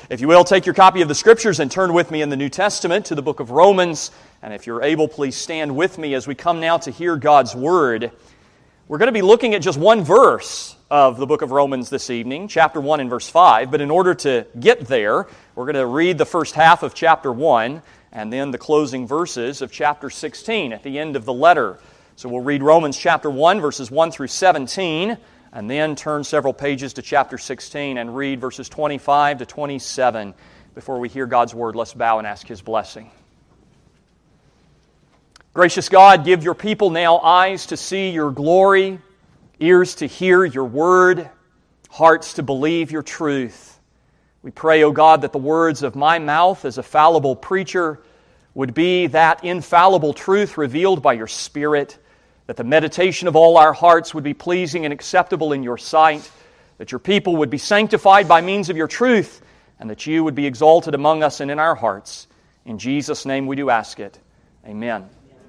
If you will, take your copy of the Scriptures and turn with me in the New Testament to the book of Romans. And if you're able, please stand with me as we come now to hear God's Word. We're going to be looking at just one verse of the book of Romans this evening, chapter 1 and verse 5. But in order to get there, we're going to read the first half of chapter 1 and then the closing verses of chapter 16 at the end of the letter. So we'll read Romans chapter 1, verses 1 through 17, and then turn several pages to chapter 16 and read verses 25 to 27. Before we hear God's Word, let's bow and ask His blessing. Gracious God, give your people now eyes to see your glory, ears to hear your word, hearts to believe your truth. We pray, O God, that the words of my mouth as a fallible preacher would be that infallible truth revealed by your Spirit, that the meditation of all our hearts would be pleasing and acceptable in your sight, that your people would be sanctified by means of your truth, and that you would be exalted among us and in our hearts. In Jesus' name we do ask it. Amen.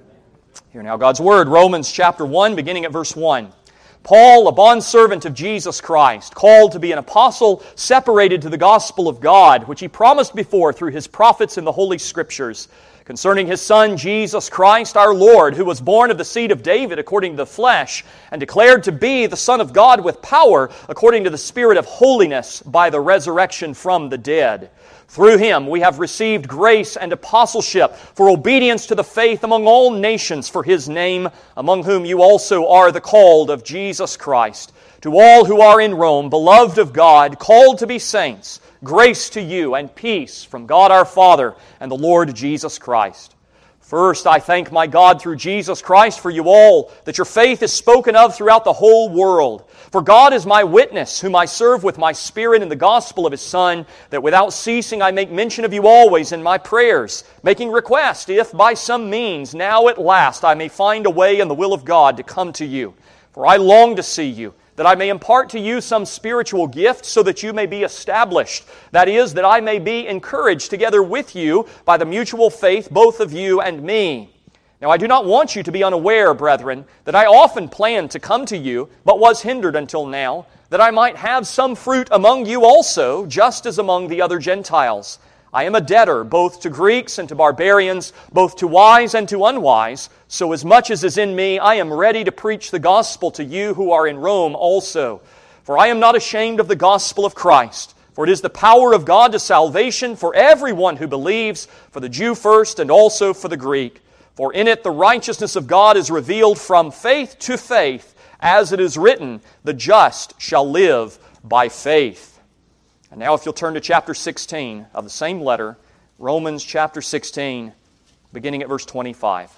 Hear now God's Word, Romans chapter 1, beginning at verse 1. Paul, a bondservant of Jesus Christ, called to be an apostle, separated to the gospel of God, which he promised before through his prophets in the Holy Scriptures, concerning his Son, Jesus Christ, our Lord, who was born of the seed of David according to the flesh, and declared to be the Son of God with power, according to the Spirit of holiness, by the resurrection from the dead. Through Him we have received grace and apostleship for obedience to the faith among all nations for His name, among whom you also are the called of Jesus Christ. To all who are in Rome, beloved of God, called to be saints, grace to you and peace from God our Father and the Lord Jesus Christ. First, I thank my God through Jesus Christ for you all, that your faith is spoken of throughout the whole world. For God is my witness, whom I serve with my Spirit in the gospel of His Son, that without ceasing I make mention of you always in my prayers, making request, if by some means now at last I may find a way in the will of God to come to you. For I long to see you, that I may impart to you some spiritual gift, so that you may be established. That is, that I may be encouraged together with you by the mutual faith, both of you and me. Now I do not want you to be unaware, brethren, that I often planned to come to you, but was hindered until now, that I might have some fruit among you also, just as among the other Gentiles. I am a debtor both to Greeks and to barbarians, both to wise and to unwise. So as much as is in me, I am ready to preach the gospel to you who are in Rome also. For I am not ashamed of the gospel of Christ, for it is the power of God to salvation for everyone who believes, for the Jew first and also for the Greek. For in it the righteousness of God is revealed from faith to faith, as it is written, the just shall live by faith. And now if you'll turn to chapter 16 of the same letter, Romans chapter 16, beginning at verse 25.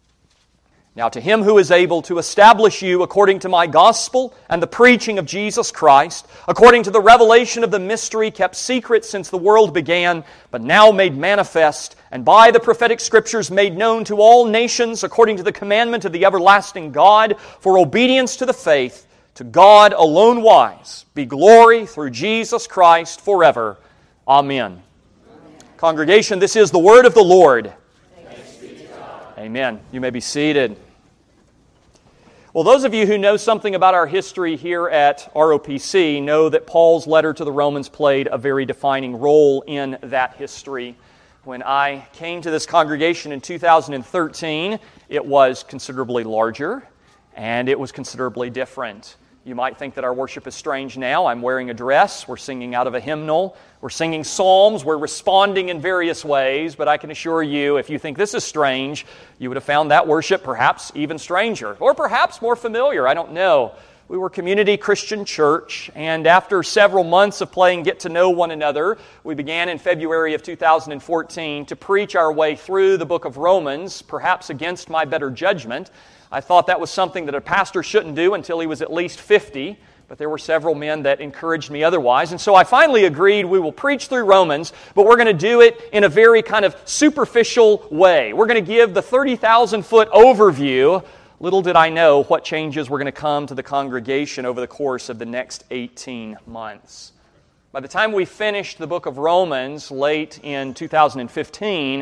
Now to Him who is able to establish you according to my gospel and the preaching of Jesus Christ, according to the revelation of the mystery kept secret since the world began, but now made manifest, and by the prophetic Scriptures made known to all nations, according to the commandment of the everlasting God, for obedience to the faith, to God alone wise, be glory through Jesus Christ forever. Amen. Congregation, this is the word of the Lord. Thanks be to God. Amen. You may be seated. Well, those of you who know something about our history here at ROPC know that Paul's letter to the Romans played a very defining role in that history. When I came to this congregation in 2013, it was considerably larger and it was considerably different. You might think that our worship is strange now. I'm wearing a dress. We're singing out of a hymnal. We're singing psalms. We're responding in various ways. But I can assure you, if you think this is strange, you would have found that worship perhaps even stranger, or perhaps more familiar. I don't know. We were Community Christian Church, and after several months of playing Get to Know One Another, we began in February of 2014 to preach our way through the book of Romans, perhaps against my better judgment. I thought that was something that a pastor shouldn't do until he was at least 50, but there were several men that encouraged me otherwise. And so I finally agreed we will preach through Romans, but we're going to do it in a very kind of superficial way. We're going to give the 30,000-foot overview. Little did I know what changes were going to come to the congregation over the course of the next 18 months. By the time we finished the book of Romans late in 2015,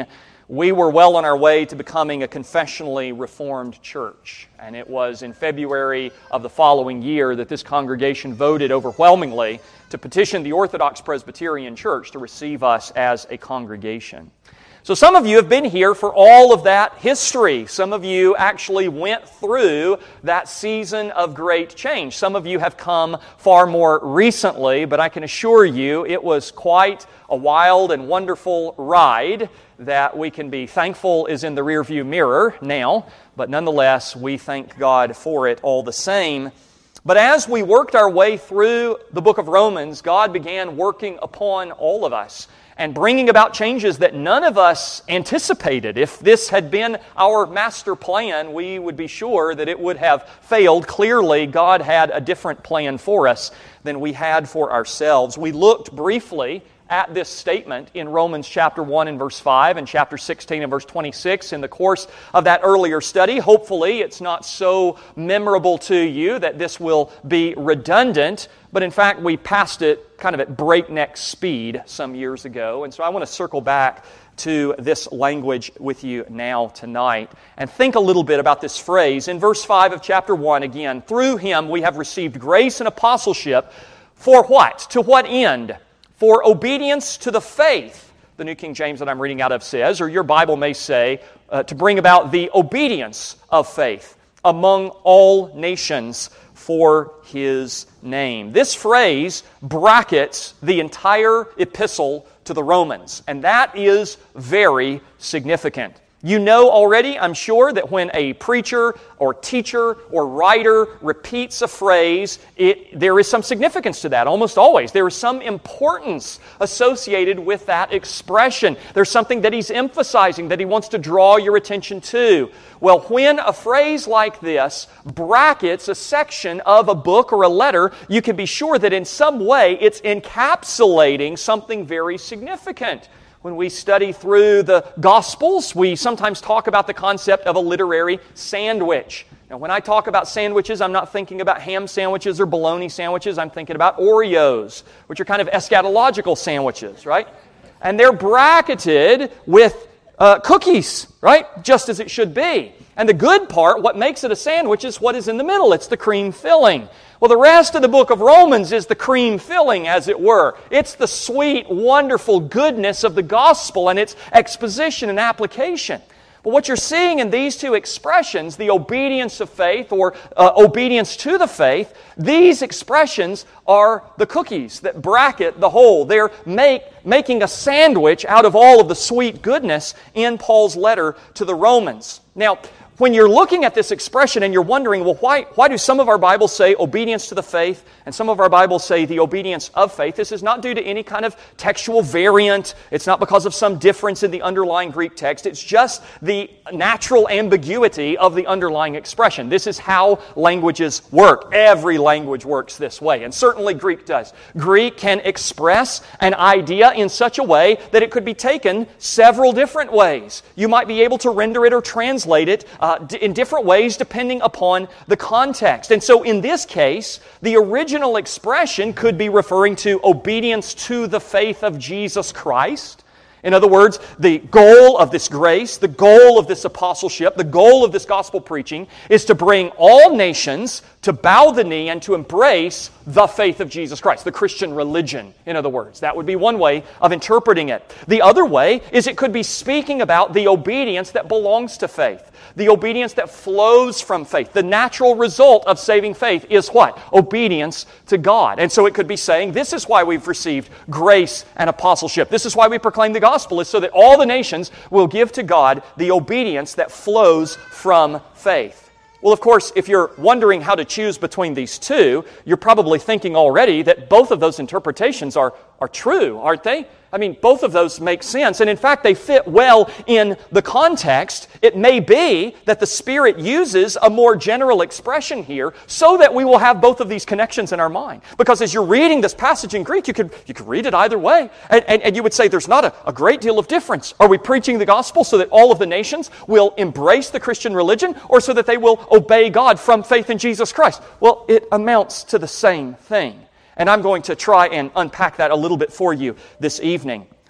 we were well on our way to becoming a confessionally reformed church. And it was in February of the following year that this congregation voted overwhelmingly to petition the Orthodox Presbyterian Church to receive us as a congregation. So some of you have been here for all of that history. Some of you actually went through that season of great change. Some of you have come far more recently, but I can assure you it was quite a wild and wonderful ride that we can be thankful is in the rearview mirror now, but nonetheless, we thank God for it all the same. But as we worked our way through the book of Romans, God began working upon all of us and bringing about changes that none of us anticipated. If this had been our master plan, we would be sure that it would have failed. Clearly, God had a different plan for us than we had for ourselves. We looked briefly at this statement in Romans chapter 1 and verse 5 and chapter 16 and verse 26 in the course of that earlier study. Hopefully, it's not so memorable to you that this will be redundant, but in fact, we passed it kind of at breakneck speed some years ago, and so I want to circle back to this language with you now tonight and think a little bit about this phrase. In verse 5 of chapter 1, again, through Him we have received grace and apostleship for what? To what end? For obedience to the faith, the New King James that I'm reading out of says, or your Bible may say, to bring about the obedience of faith among all nations for His name. This phrase brackets the entire epistle to the Romans, and that is very significant. You know already, I'm sure, that when a preacher or teacher or writer repeats a phrase, there is some significance to that, almost always. There is some importance associated with that expression. There's something that he's emphasizing, that he wants to draw your attention to. Well, when a phrase like this brackets a section of a book or a letter, you can be sure that in some way it's encapsulating something very significant. When we study through the Gospels, we sometimes talk about the concept of a literary sandwich. Now, when I talk about sandwiches, I'm not thinking about ham sandwiches or bologna sandwiches. I'm thinking about Oreos, which are kind of eschatological sandwiches, right? And they're bracketed with cookies, right? Just as it should be. And the good part, what makes it a sandwich, is what is in the middle. It's the cream filling. Well, the rest of the book of Romans is the cream filling, as it were. It's the sweet, wonderful goodness of the gospel and its exposition and application. But what you're seeing in these two expressions, the obedience of faith or obedience to the faith, these expressions are the cookies that bracket the whole. They're making a sandwich out of all of the sweet goodness in Paul's letter to the Romans. Now, when you're looking at this expression and you're wondering, well, why do some of our Bibles say obedience to the faith and some of our Bibles say the obedience of faith? This is not due to any kind of textual variant. It's not because of some difference in the underlying Greek text. It's just the natural ambiguity of the underlying expression. This is how languages work. Every language works this way, and certainly Greek does. Greek can express an idea in such a way that it could be taken several different ways. You might be able to render it or translate it in different ways depending upon the context. And so in this case, the original expression could be referring to obedience to the faith of Jesus Christ. In other words, the goal of this grace, the goal of this apostleship, the goal of this gospel preaching is to bring all nations to bow the knee and to embrace the faith of Jesus Christ, the Christian religion, in other words. That would be one way of interpreting it. The other way is it could be speaking about the obedience that belongs to faith, the obedience that flows from faith. The natural result of saving faith is what? Obedience to God. And so it could be saying, this is why we've received grace and apostleship. This is why we proclaim the gospel, is so that all the nations will give to God the obedience that flows from faith. Well, of course, if you're wondering how to choose between these two, you're probably thinking already that both of those interpretations are true, aren't they? I mean, both of those make sense, and in fact, they fit well in the context. It may be that the Spirit uses a more general expression here so that we will have both of these connections in our mind. Because as you're reading this passage in Greek, you could read it either way, and you would say there's not a great deal of difference. Are we preaching the gospel so that all of the nations will embrace the Christian religion, or so that they will obey God from faith in Jesus Christ? Well, it amounts to the same thing. And I'm going to try and unpack that a little bit for you this evening.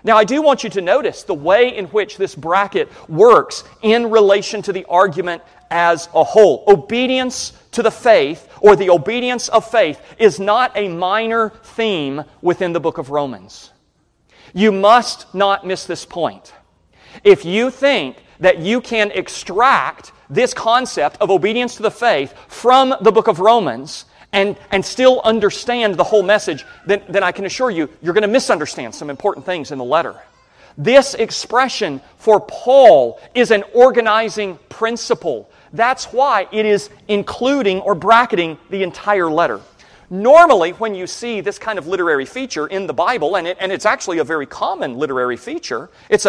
Now, I do want you to notice the way in which this bracket works in relation to the argument as a whole. Obedience to the faith, or the obedience of faith, is not a minor theme within the book of Romans. You must not miss this point. If you think that you can extract this concept of obedience to the faith from the book of Romans and still understand the whole message, then I can assure you, you're going to misunderstand some important things in the letter. This expression for Paul is an organizing principle. That's why it is including or bracketing the entire letter. Normally, when you see this kind of literary feature in the Bible, and it's actually a very common literary feature, it's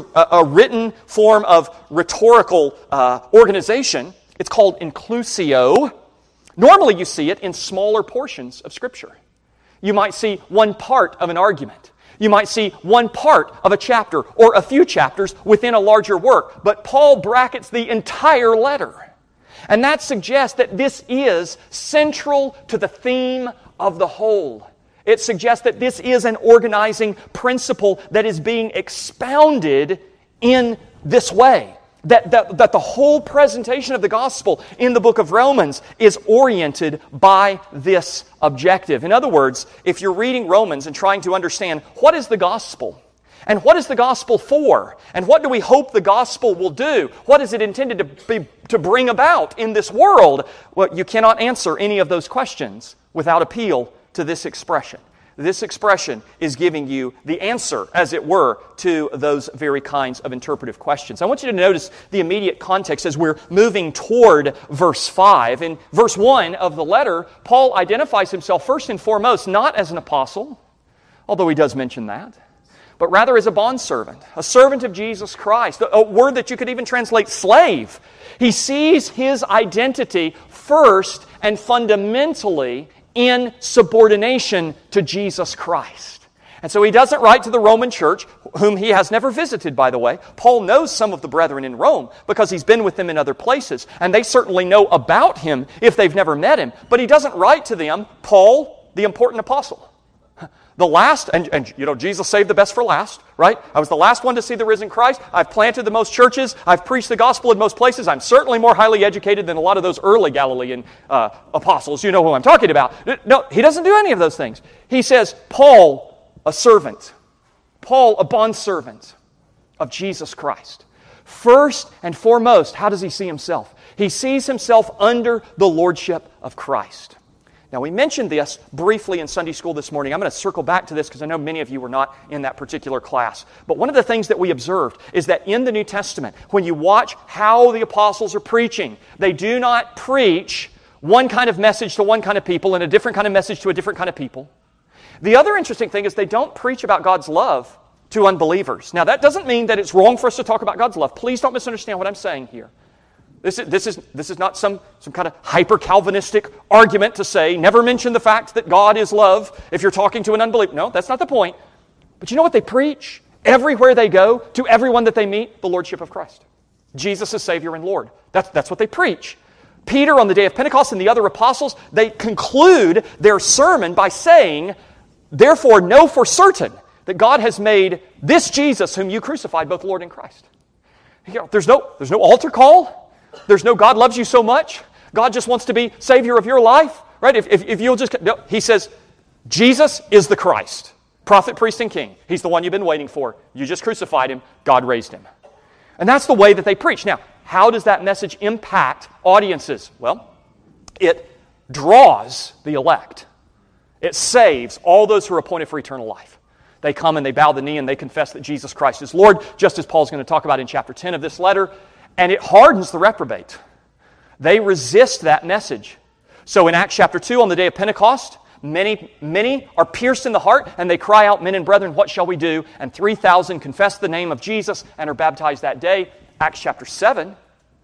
a written form of rhetorical organization. It's called inclusio. Normally, you see it in smaller portions of Scripture. You might see one part of an argument. You might see one part of a chapter or a few chapters within a larger work. But Paul brackets the entire letter. And that suggests that this is central to the theme of the whole. It suggests that this is an organizing principle that is being expounded in this way. That the whole presentation of the gospel in the book of Romans is oriented by this objective. In other words, if you're reading Romans and trying to understand what is the gospel, and what is the gospel for, and what do we hope the gospel will do, what is it intended to bring about in this world, well, you cannot answer any of those questions without appeal to this expression. This expression is giving you the answer, as it were, to those very kinds of interpretive questions. I want you to notice the immediate context as we're moving toward verse 5. In verse 1 of the letter, Paul identifies himself first and foremost not as an apostle, although he does mention that, but rather as a bondservant, a servant of Jesus Christ, a word that you could even translate slave. He sees his identity first and fundamentally in subordination to Jesus Christ. And so he doesn't write to the Roman church, whom he has never visited, by the way. Paul knows some of the brethren in Rome because he's been with them in other places, and they certainly know about him if they've never met him. But he doesn't write to them, Paul, the important apostle. The last, and you know, Jesus saved the best for last, right? I was the last one to see the risen Christ. I've planted the most churches. I've preached the gospel in most places. I'm certainly more highly educated than a lot of those early Galilean apostles. You know who I'm talking about. No, he doesn't do any of those things. He says, Paul, a servant. Paul, a bondservant of Jesus Christ. First and foremost, how does he see himself? He sees himself under the lordship of Christ. Now, we mentioned this briefly in Sunday school this morning. I'm going to circle back to this because I know many of you were not in that particular class. But one of the things that we observed is that in the New Testament, when you watch how the apostles are preaching, they do not preach one kind of message to one kind of people and a different kind of message to a different kind of people. The other interesting thing is they don't preach about God's love to unbelievers. Now, that doesn't mean that it's wrong for us to talk about God's love. Please don't misunderstand what I'm saying here. This is not some kind of hyper-Calvinistic argument to say, never mention the fact that God is love if you're talking to an unbeliever. No, that's not the point. But you know what they preach? Everywhere they go, to everyone that they meet, the Lordship of Christ. Jesus is Savior and Lord. That's what they preach. Peter, on the day of Pentecost, and the other apostles, they conclude their sermon by saying, therefore know for certain that God has made this Jesus whom you crucified both Lord and Christ. You know, there's no altar call. There's no God loves you so much. God just wants to be Savior of your life. Right? If you'll just... No, he says, Jesus is the Christ. Prophet, priest, and king. He's the one you've been waiting for. You just crucified him. God raised him. And that's the way that they preach. Now, how does that message impact audiences? Well, it draws the elect. It saves all those who are appointed for eternal life. They come and they bow the knee and they confess that Jesus Christ is Lord, just as Paul's going to talk about in chapter 10 of this letter. And it hardens the reprobate. They resist that message. So in Acts chapter 2, on the day of Pentecost, many are pierced in the heart, and they cry out, men and brethren, what shall we do? And 3,000 confess the name of Jesus and are baptized that day. Acts chapter 7,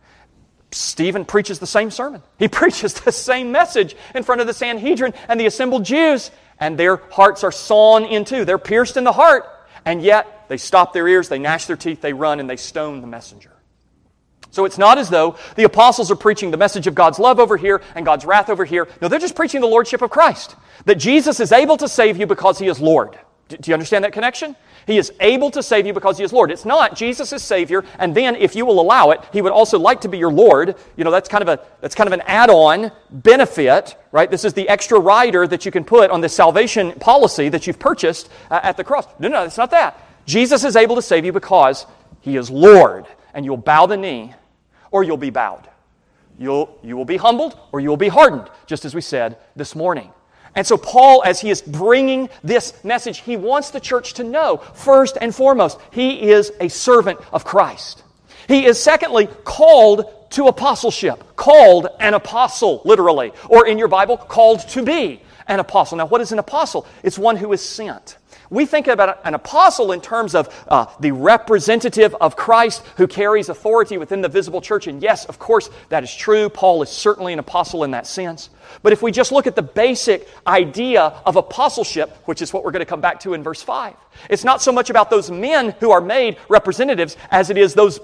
Stephen preaches the same sermon. He preaches the same message in front of the Sanhedrin and the assembled Jews, and their hearts are sawn in two. They're pierced in the heart, and yet they stop their ears, they gnash their teeth, they run, and they stone the messenger. So it's not as though the apostles are preaching the message of God's love over here and God's wrath over here. No, they're just preaching the lordship of Christ. That Jesus is able to save you because He is Lord. Do you understand that connection? He is able to save you because He is Lord. It's not Jesus is Savior, and then if you will allow it, He would also like to be your Lord. That's kind of an add-on benefit, right? This is the extra rider that you can put on the salvation policy that you've purchased at the cross. No, it's not that. Jesus is able to save you because He is Lord, and you'll bow the knee or you'll be bowed. You will be humbled or you will be hardened, just as we said this morning. And so Paul, as he is bringing this message, he wants the church to know, first and foremost, he is a servant of Christ. He is, secondly, called to apostleship. Called an apostle, literally. Or in your Bible, called to be an apostle. Now, what is an apostle? It's one who is sent. We think about an apostle in terms of the representative of Christ who carries authority within the visible church. And yes, of course, that is true. Paul is certainly an apostle in that sense. But if we just look at the basic idea of apostleship, which is what we're going to come back to in verse 5, it's not so much about those men who are made representatives as it is those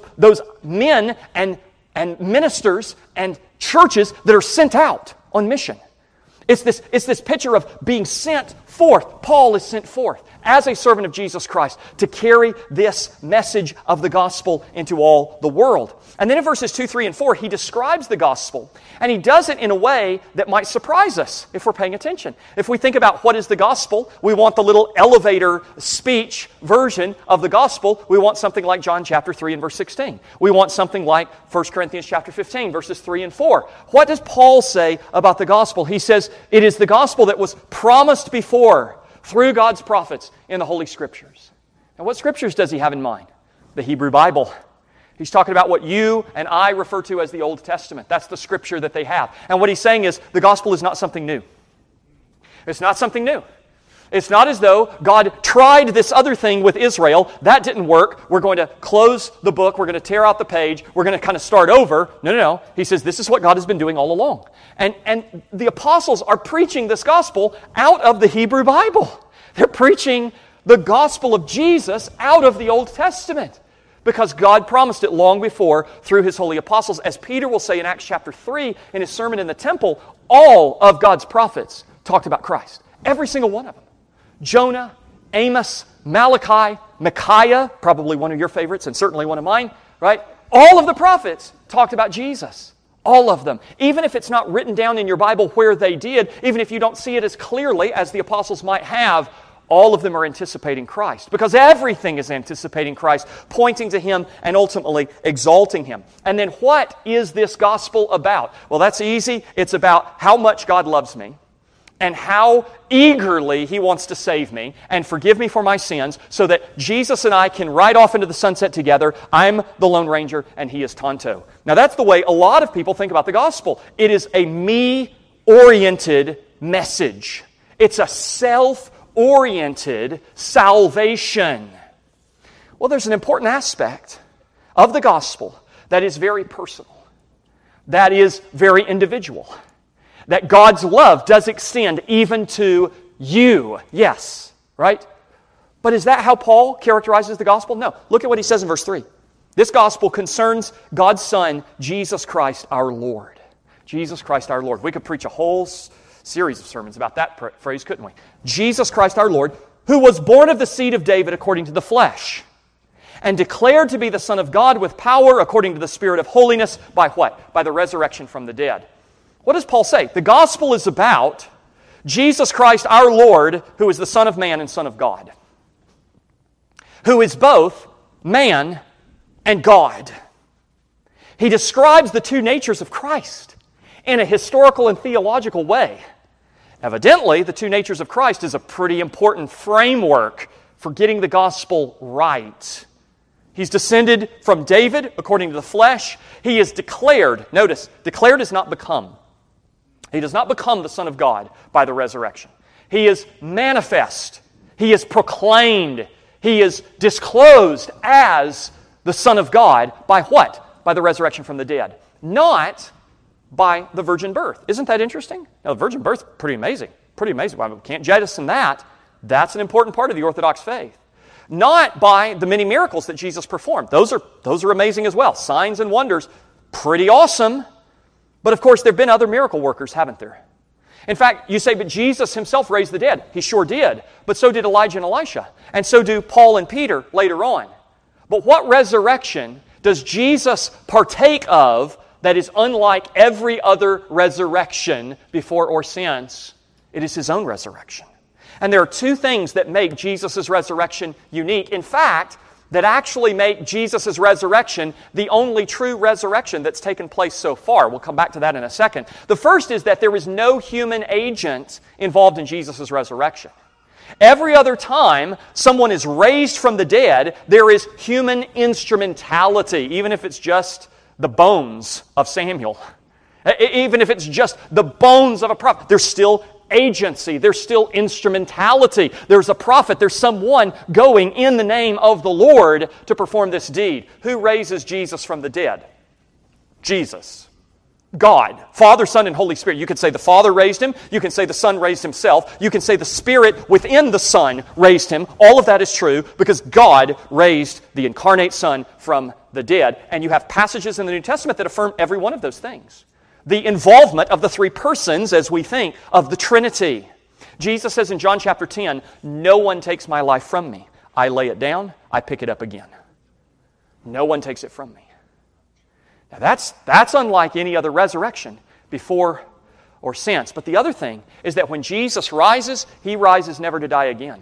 men and ministers and churches that are sent out on mission. It's this picture of being sent forth. Paul is sent forth as a servant of Jesus Christ to carry this message of the gospel into all the world. And then in verses 2, 3, and 4, he describes the gospel, and he does it in a way that might surprise us if we're paying attention. If we think about what is the gospel, we want the little elevator speech version of the gospel. We want something like John chapter 3 and verse 16. We want something like 1 Corinthians chapter 15, verses 3 and 4. What does Paul say about the gospel? He says, it is the gospel that was promised before through God's prophets in the Holy Scriptures. And what Scriptures does he have in mind? The Hebrew Bible. He's talking about what you and I refer to as the Old Testament. That's the Scripture that they have. And what he's saying is the gospel is not something new. It's not something new. It's not as though God tried this other thing with Israel. That didn't work. We're going to close the book. We're going to tear out the page. We're going to kind of start over. No. He says this is what God has been doing all along. And the apostles are preaching this gospel out of the Hebrew Bible. They're preaching the gospel of Jesus out of the Old Testament because God promised it long before through His holy apostles. As Peter will say in Acts chapter 3 in his sermon in the temple, all of God's prophets talked about Christ. Every single one of them. Jonah, Amos, Malachi, Micaiah, probably one of your favorites and certainly one of mine, right? All of the prophets talked about Jesus. All of them. Even if it's not written down in your Bible where they did, even if you don't see it as clearly as the apostles might have, all of them are anticipating Christ. Because everything is anticipating Christ, pointing to Him and ultimately exalting Him. And then what is this gospel about? Well, that's easy. It's about how much God loves me and how eagerly He wants to save me and forgive me for my sins so that Jesus and I can ride off into the sunset together. I'm the Lone Ranger and He is Tonto. Now that's the way a lot of people think about the gospel. It is a me-oriented message. It's a self-oriented salvation. Well, there's an important aspect of the gospel that is very personal, that is very individual. That God's love does extend even to you. Yes, right? But is that how Paul characterizes the gospel? No. Look at what he says in verse 3. This gospel concerns God's Son, Jesus Christ our Lord. Jesus Christ our Lord. We could preach a whole series of sermons about that phrase, couldn't we? Jesus Christ our Lord, who was born of the seed of David according to the flesh, and declared to be the Son of God with power according to the Spirit of holiness by what? By the resurrection from the dead. What does Paul say? The gospel is about Jesus Christ our Lord, who is the Son of Man and Son of God, who is both man and God. He describes the two natures of Christ in a historical and theological way. Evidently, the two natures of Christ is a pretty important framework for getting the gospel right. He's descended from David according to the flesh. He is declared, notice, declared is not become. He does not become the Son of God by the resurrection. He is manifest. He is proclaimed. He is disclosed as the Son of God by what? By the resurrection from the dead. Not by the virgin birth. Isn't that interesting? Now, the virgin birth is pretty amazing. Pretty amazing. We can't jettison that. That's an important part of the Orthodox faith. Not by the many miracles that Jesus performed. Those are amazing as well. Signs and wonders, pretty awesome. But of course, there have been other miracle workers, haven't there? In fact, you say, but Jesus himself raised the dead. He sure did. But so did Elijah and Elisha. And so do Paul and Peter later on. But what resurrection does Jesus partake of that is unlike every other resurrection before or since? It is His own resurrection. And there are two things that make Jesus' resurrection unique. In fact, that actually make Jesus' resurrection the only true resurrection that's taken place so far. We'll come back to that in a second. The first is that there is no human agent involved in Jesus' resurrection. Every other time someone is raised from the dead, there is human instrumentality, even if it's just the bones of Samuel. Even if it's just the bones of a prophet, there's still agency, there's still instrumentality. There's a prophet, there's someone going in the name of the Lord to perform this deed. Who raises Jesus from the dead? Jesus. God. Father, Son, and Holy Spirit. You could say the Father raised Him. You can say the Son raised Himself. You can say the Spirit within the Son raised Him. All of that is true because God raised the incarnate Son from the dead. And you have passages in the New Testament that affirm every one of those things. The involvement of the three persons as we think of the Trinity. Jesus says in John chapter 10, no one takes my life from me. I lay it down, I pick it up again. No one takes it from me. Now that's unlike any other resurrection before or since. But the other thing is that when Jesus rises, He rises never to die again.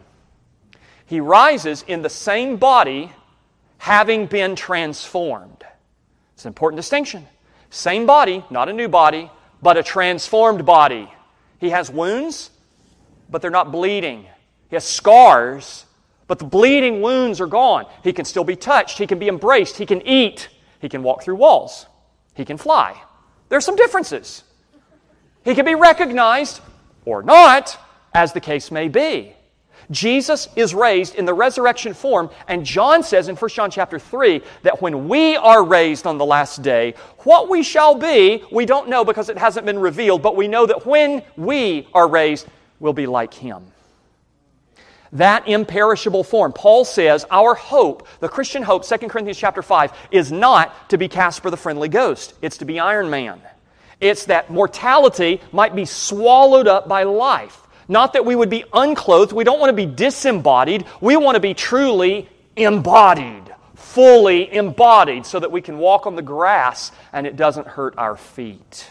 He rises in the same body having been transformed. It's an important distinction. Same body, not a new body, but a transformed body. He has wounds, but they're not bleeding. He has scars, but the bleeding wounds are gone. He can still be touched. He can be embraced. He can eat. He can walk through walls. He can fly. There's some differences. He can be recognized or not, as the case may be. Jesus is raised in the resurrection form, and John says in 1 John chapter 3 that when we are raised on the last day, what we shall be, we don't know because it hasn't been revealed, but we know that when we are raised, we'll be like Him. That imperishable form. Paul says our hope, the Christian hope, 2 Corinthians chapter 5, is not to be Casper the Friendly Ghost. It's to be Iron Man. It's that mortality might be swallowed up by life. Not that we would be unclothed. We don't want to be disembodied. We want to be truly embodied, fully embodied, so that we can walk on the grass and it doesn't hurt our feet.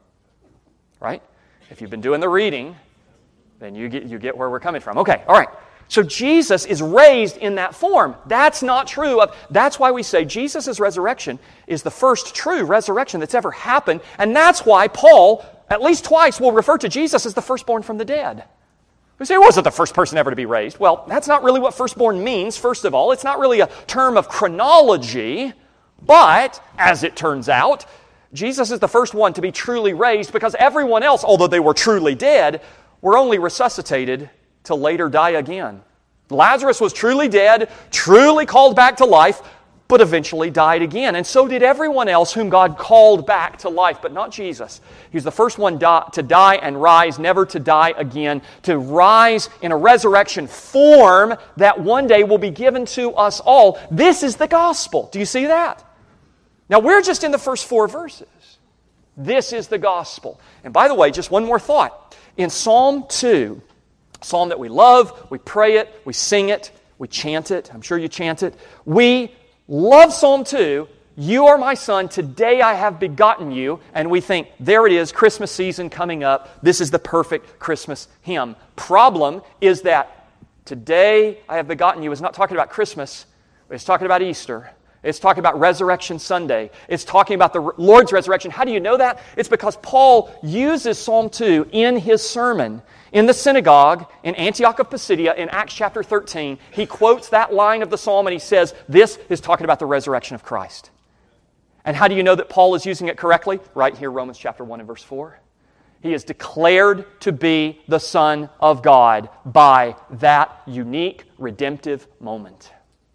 Right? If you've been doing the reading, then you get where we're coming from. Okay, all right. So Jesus is raised in that form. That's not true. That's why we say Jesus' resurrection is the first true resurrection that's ever happened. And that's why Paul, at least twice, will refer to Jesus as the firstborn from the dead. We say, he wasn't the first person ever to be raised. Well, that's not really what firstborn means, first of all. It's not really a term of chronology. But, as it turns out, Jesus is the first one to be truly raised because everyone else, although they were truly dead, were only resuscitated to later die again. Lazarus was truly dead, truly called back to life, but eventually died again. And so did everyone else whom God called back to life, but not Jesus. He was the first one to die and rise, never to die again, to rise in a resurrection form that one day will be given to us all. This is the gospel. Do you see that? Now, we're just in the first 4 verses. This is the gospel. And by the way, just one more thought. In Psalm 2, psalm that we love, we pray it, we sing it, we chant it. I'm sure you chant it. We love Psalm 2. You are my son, today I have begotten you. And we think, there it is, Christmas season coming up. This is the perfect Christmas hymn. Problem is that today I have begotten you is not talking about Christmas. It's talking about Easter. It's talking about Resurrection Sunday. It's talking about the Lord's resurrection. How do you know that? It's because Paul uses Psalm 2 in his sermon in the synagogue in Antioch of Pisidia in Acts chapter 13. He quotes that line of the psalm and he says, this is talking about the resurrection of Christ. And how do you know that Paul is using it correctly? Right here, Romans chapter 1 and verse 4. He is declared to be the Son of God by that unique redemptive moment.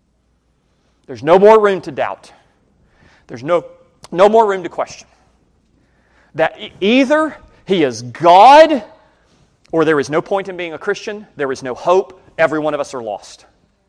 There's no more room to doubt. There's no more room to question. That either He is God or there is no point in being a Christian, there is no hope, every one of us are lost.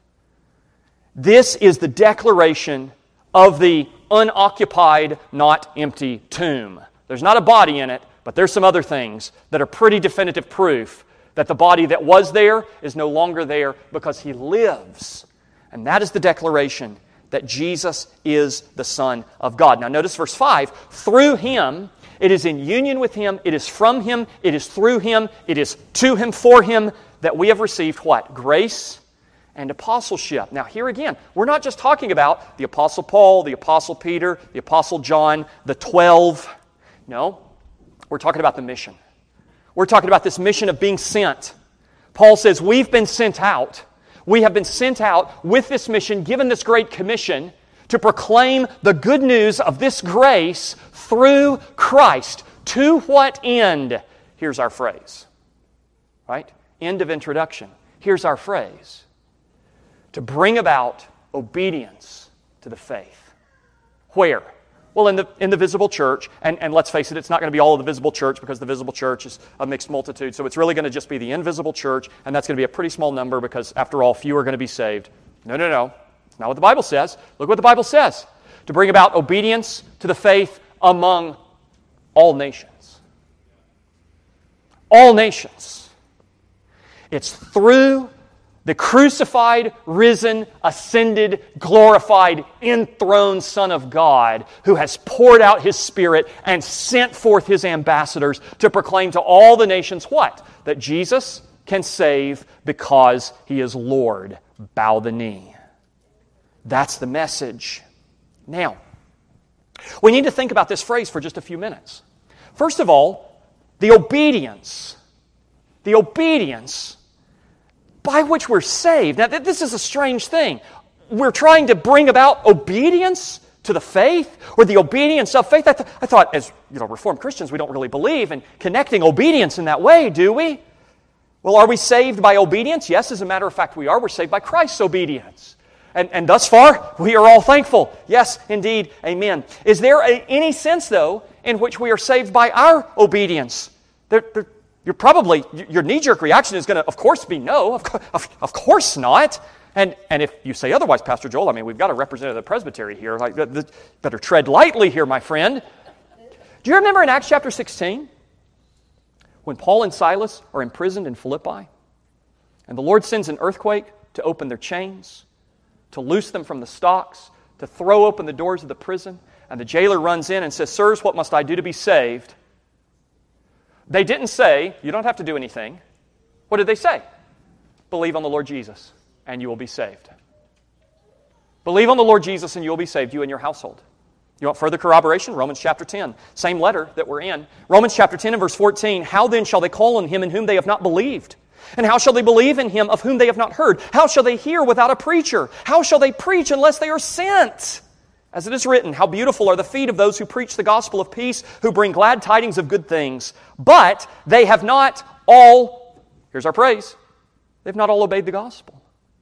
This is the declaration of the unoccupied, not empty tomb. There's not a body in it, But there's some other things that are pretty definitive proof that the body that was there is no longer there because He lives. And that is the declaration that Jesus is the Son of God. Now notice verse 5. Through Him, it is in union with Him, it is from Him, it is through Him, it is to Him, for Him, that we have received what? Grace and apostleship. Now here again, we're not just talking about the Apostle Paul, the Apostle Peter, the Apostle John, the 12. No, we're talking about the mission. We're talking about this mission of being sent. Paul says we've been sent out. We have been sent out with this mission, given this great commission, to proclaim the good news of this grace through Christ. To what end? Here's our phrase. Right? End of introduction. Here's our phrase. To bring about obedience to the faith. Where? Well, in the visible church, and let's face it, it's not going to be all of the visible church because the visible church is a mixed multitude, so it's really going to just be the invisible church, and that's going to be a pretty small number because, after all, few are going to be saved. No. It's not what the Bible says. Look what the Bible says. To bring about obedience to the faith among all nations. All nations. It's through the crucified, risen, ascended, glorified, enthroned Son of God who has poured out His Spirit and sent forth His ambassadors to proclaim to all the nations what? That Jesus can save because He is Lord. Bow the knee. That's the message. Now, we need to think about this phrase for just a few minutes. First of all, the obedience by which we're saved. Now, this is a strange thing. We're trying to bring about obedience to the faith, or the obedience of faith. I thought, as Reformed Christians, we don't really believe in connecting obedience in that way, do we? Well, are we saved by obedience? Yes, as a matter of fact, we are. We're saved by Christ's obedience. And thus far, we are all thankful. Yes, indeed. Amen. Is there any sense, though, in which we are saved by our obedience? Your knee-jerk reaction is going to, of course, be no. Of course not. And if you say otherwise, Pastor Joel, we've got a representative of the presbytery here. Better tread lightly here, my friend. Do you remember in Acts chapter 16, when Paul and Silas are imprisoned in Philippi, and the Lord sends an earthquake to open their chains, to loose them from the stocks, to throw open the doors of the prison, and the jailer runs in and says, "Sirs, what must I do to be saved?" They didn't say, "You don't have to do anything." What did they say? "Believe on the Lord Jesus, and you will be saved." Believe on the Lord Jesus, and you will be saved, you and your household. You want further corroboration? Romans chapter 10, same letter that we're in. Romans chapter 10 and verse 14, "How then shall they call on Him in whom they have not believed? And how shall they believe in Him of whom they have not heard? How shall they hear without a preacher? How shall they preach unless they are sent? As it is written, how beautiful are the feet of those who preach the gospel of peace, who bring glad tidings of good things. But they have not all," here's our praise, "they've not all obeyed the gospel."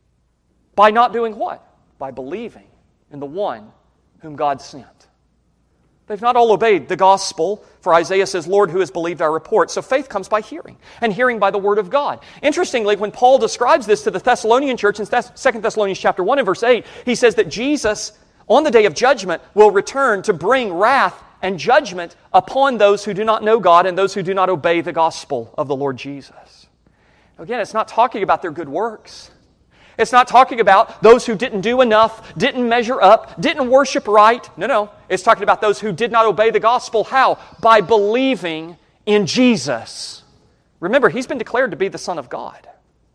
By not doing what? By believing in the one whom God sent. They've not all obeyed the gospel, for Isaiah says, "Lord, who has believed our report?" So faith comes by hearing, and hearing by the word of God. Interestingly, when Paul describes this to the Thessalonian church in 2 Thessalonians chapter 1 and verse 8, he says that Jesus, on the day of judgment, will return to bring wrath and judgment upon those who do not know God and those who do not obey the gospel of the Lord Jesus. Again, it's not talking about their good works. It's not talking about those who didn't do enough, didn't measure up, didn't worship right. No. It's talking about those who did not obey the gospel. How? By believing in Jesus. Remember, He's been declared to be the Son of God.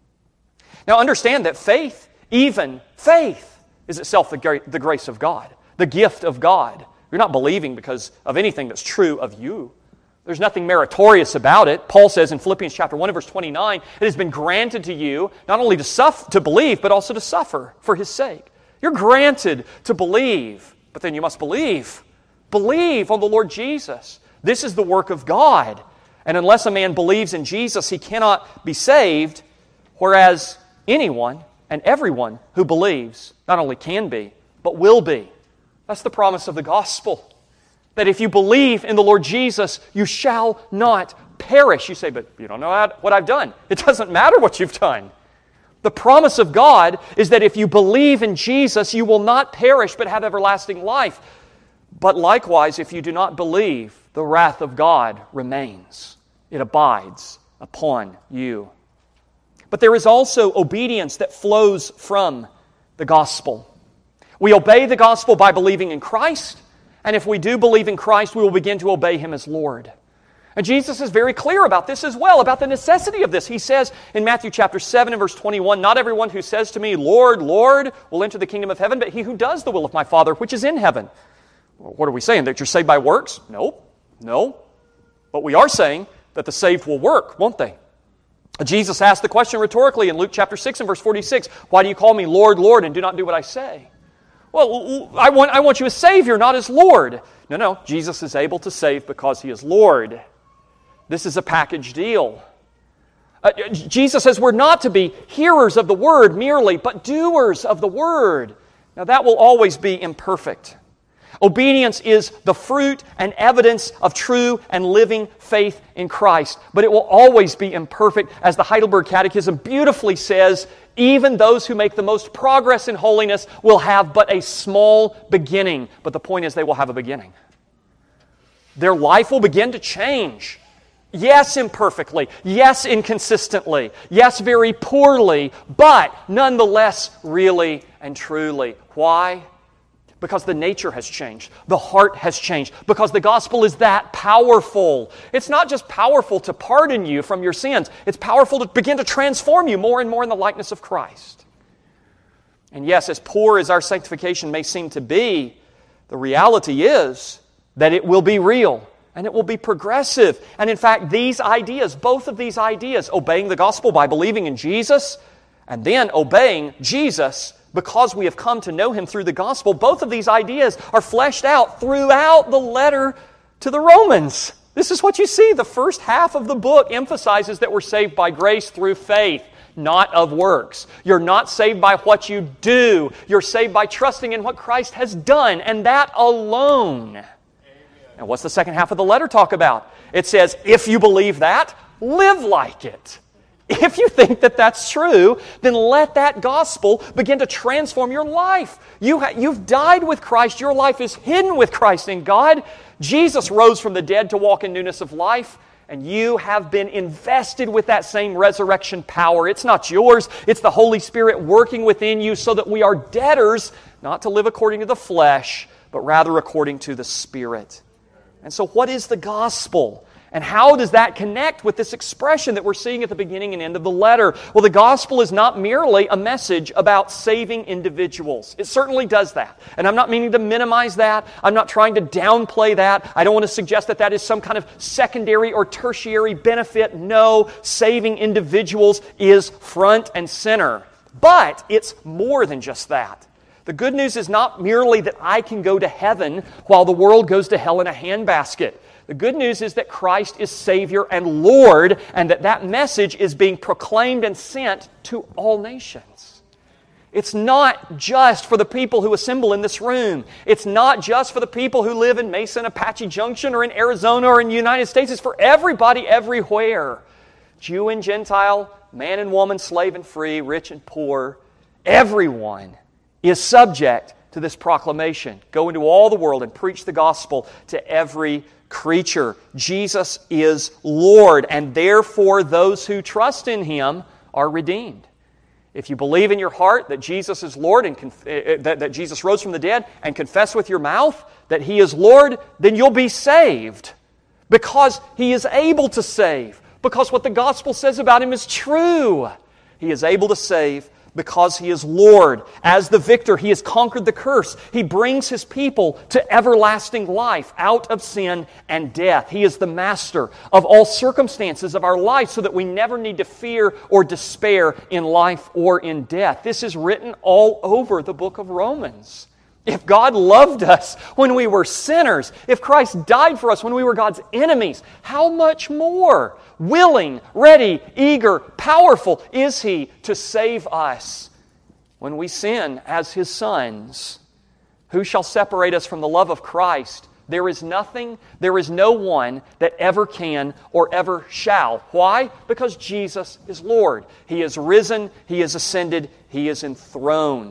Now understand that faith, even faith, is itself the grace of God, the gift of God. You're not believing because of anything that's true of you. There's nothing meritorious about it. Paul says in Philippians chapter 1 and verse 29, it has been granted to you not only to believe, but also to suffer for His sake. You're granted to believe, but then you must believe. Believe on the Lord Jesus. This is the work of God. And unless a man believes in Jesus, he cannot be saved, whereas anyone and everyone who believes not only can be, but will be. That's the promise of the gospel. That if you believe in the Lord Jesus, you shall not perish. You say, "But you don't know what I've done." It doesn't matter what you've done. The promise of God is that if you believe in Jesus, you will not perish but have everlasting life. But likewise, if you do not believe, the wrath of God remains. It abides upon you. But there is also obedience that flows from the gospel. We obey the gospel by believing in Christ, and if we do believe in Christ, we will begin to obey Him as Lord. And Jesus is very clear about this as well, about the necessity of this. He says in Matthew chapter 7 and verse 21, "Not everyone who says to me, 'Lord, Lord,' will enter the kingdom of heaven, but he who does the will of my Father which is in heaven." Well, what are we saying? That you're saved by works? No. But we are saying that the saved will work, won't they? Jesus asked the question rhetorically in Luke chapter 6 and verse 46, "Why do you call me Lord, Lord, and do not do what I say?" Well, I want you as Savior, not as Lord. No. Jesus is able to save because He is Lord. This is a package deal. Jesus says we're not to be hearers of the Word merely, but doers of the Word. Now that will always be imperfect. Obedience is the fruit and evidence of true and living faith in Christ. But it will always be imperfect. As the Heidelberg Catechism beautifully says, even those who make the most progress in holiness will have but a small beginning. But the point is they will have a beginning. Their life will begin to change. Yes, imperfectly. Yes, inconsistently. Yes, very poorly. But nonetheless, really and truly. Why? Because the nature has changed. The heart has changed. Because the gospel is that powerful. It's not just powerful to pardon you from your sins. It's powerful to begin to transform you more and more in the likeness of Christ. And yes, as poor as our sanctification may seem to be, the reality is that it will be real and it will be progressive. And in fact, these ideas, both of these ideas, obeying the gospel by believing in Jesus and then obeying Jesus because we have come to know Him through the gospel, both of these ideas are fleshed out throughout the letter to the Romans. This is what you see. The first half of the book emphasizes that we're saved by grace through faith, not of works. You're not saved by what you do. You're saved by trusting in what Christ has done, and that alone. Amen. And what's the second half of the letter talk about? It says, if you believe that, live like it. If you think that that's true, then let that gospel begin to transform your life. You've died with Christ. Your life is hidden with Christ in God. Jesus rose from the dead to walk in newness of life, and you have been invested with that same resurrection power. It's not yours. It's the Holy Spirit working within you so that we are debtors, not to live according to the flesh, but rather according to the Spirit. And so what is the gospel? And how does that connect with this expression that we're seeing at the beginning and end of the letter? Well, the gospel is not merely a message about saving individuals. It certainly does that. And I'm not meaning to minimize that. I'm not trying to downplay that. I don't want to suggest that that is some kind of secondary or tertiary benefit. No, saving individuals is front and center. But it's more than just that. The good news is not merely that I can go to heaven while the world goes to hell in a handbasket. The good news is that Christ is Savior and Lord, and that message is being proclaimed and sent to all nations. It's not just for the people who assemble in this room. It's not just for the people who live in Mesa and Apache Junction or in Arizona or in the United States. It's for everybody everywhere. Jew and Gentile, man and woman, slave and free, rich and poor. Everyone is subject to this proclamation. Go into all the world and preach the gospel to every creature. Jesus is Lord, and therefore those who trust in Him are redeemed. If you believe in your heart that Jesus is Lord and that Jesus rose from the dead and confess with your mouth that He is Lord, then you'll be saved because He is able to save, because what the gospel says about Him is true. He is able to save because He is Lord. As the victor, He has conquered the curse. He brings His people to everlasting life out of sin and death. He is the master of all circumstances of our life so that we never need to fear or despair in life or in death. This is written all over the book of Romans. If God loved us when we were sinners, if Christ died for us when we were God's enemies, how much more willing, ready, eager, powerful is He to save us when we sin as His sons? Who shall separate us from the love of Christ? There is nothing, there is no one that ever can or ever shall. Why? Because Jesus is Lord. He is risen, He is ascended, He is enthroned.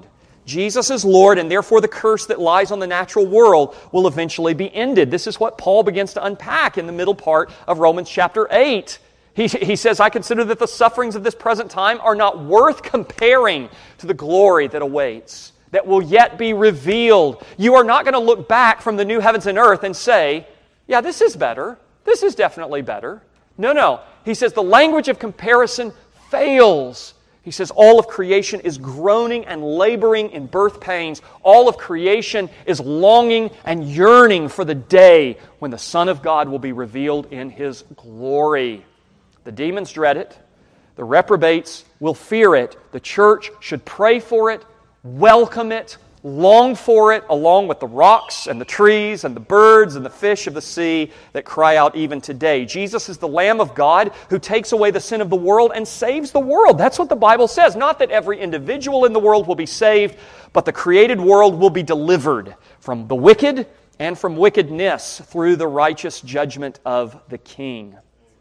Jesus is Lord, and therefore the curse that lies on the natural world will eventually be ended. This is what Paul begins to unpack in the middle part of Romans chapter 8. He says, I consider that the sufferings of this present time are not worth comparing to the glory that awaits, that will yet be revealed. You are not going to look back from the new heavens and earth and say, yeah, this is better. This is definitely better. No. He says the language of comparison fails. He says all of creation is groaning and laboring in birth pains. All of creation is longing and yearning for the day when the Son of God will be revealed in His glory. The demons dread it. The reprobates will fear it. The church should pray for it, welcome it, long for it, along with the rocks and the trees and the birds and the fish of the sea that cry out even today. Jesus is the Lamb of God who takes away the sin of the world and saves the world. That's what the Bible says. Not that every individual in the world will be saved, but the created world will be delivered from the wicked and from wickedness through the righteous judgment of the King.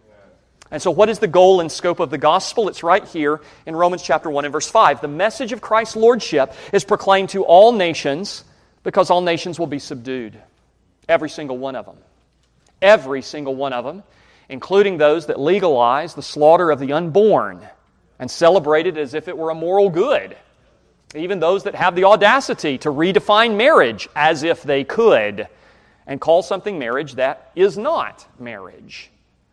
And so what is the goal and scope of the gospel? It's right here in Romans chapter 1 and verse 5. The message of Christ's lordship is proclaimed to all nations because all nations will be subdued. Every single one of them. Every single one of them, including those that legalize the slaughter of the unborn and celebrate it as if it were a moral good. Even those that have the audacity to redefine marriage as if they could and call something marriage that is not marriage.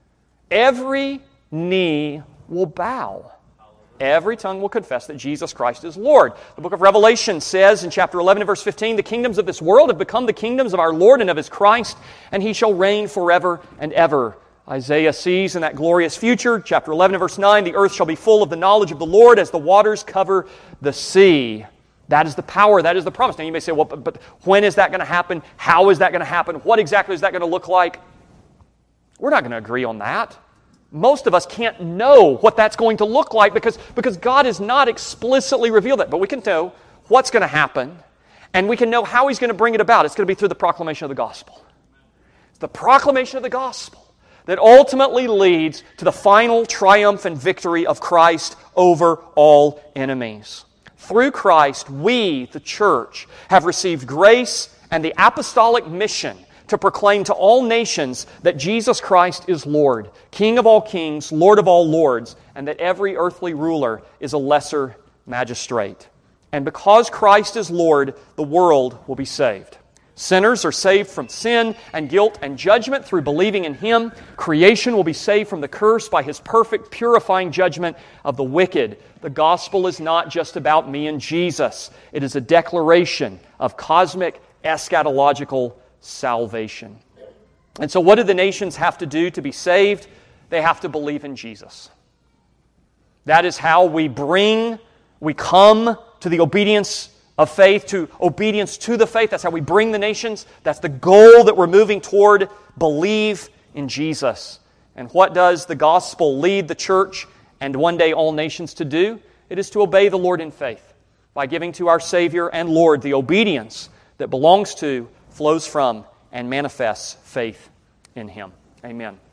Every knee will bow. Every tongue will confess that Jesus Christ is Lord. The book of Revelation says in chapter 11 and verse 15, the kingdoms of this world have become the kingdoms of our Lord and of His Christ, and He shall reign forever and ever. Isaiah sees in that glorious future, chapter 11 and verse 9, the earth shall be full of the knowledge of the Lord as the waters cover the sea. That is the power, that is the promise. Now you may say, well, but when is that going to happen? How is that going to happen? What exactly is that going to look like? We're not going to agree on that. Most of us can't know what that's going to look like because God has not explicitly revealed that. But we can know what's going to happen, and we can know how He's going to bring it about. It's going to be through the proclamation of the gospel. It's the proclamation of the gospel that ultimately leads to the final triumph and victory of Christ over all enemies. Through Christ, we, the church, have received grace and the apostolic mission to proclaim to all nations that Jesus Christ is Lord, King of all kings, Lord of all lords, and that every earthly ruler is a lesser magistrate. And because Christ is Lord, the world will be saved. Sinners are saved from sin and guilt and judgment through believing in Him. Creation will be saved from the curse by His perfect, purifying judgment of the wicked. The gospel is not just about me and Jesus. It is a declaration of cosmic, eschatological salvation. And so what do the nations have to do to be saved? They have to believe in Jesus. That is how we come to the obedience of faith, to obedience to the faith. That's how we bring the nations. That's the goal that we're moving toward. Believe in Jesus. And what does the gospel lead the church and one day all nations to do? It is to obey the Lord in faith by giving to our Savior and Lord the obedience that belongs to, flows from, and manifests faith in Him. Amen.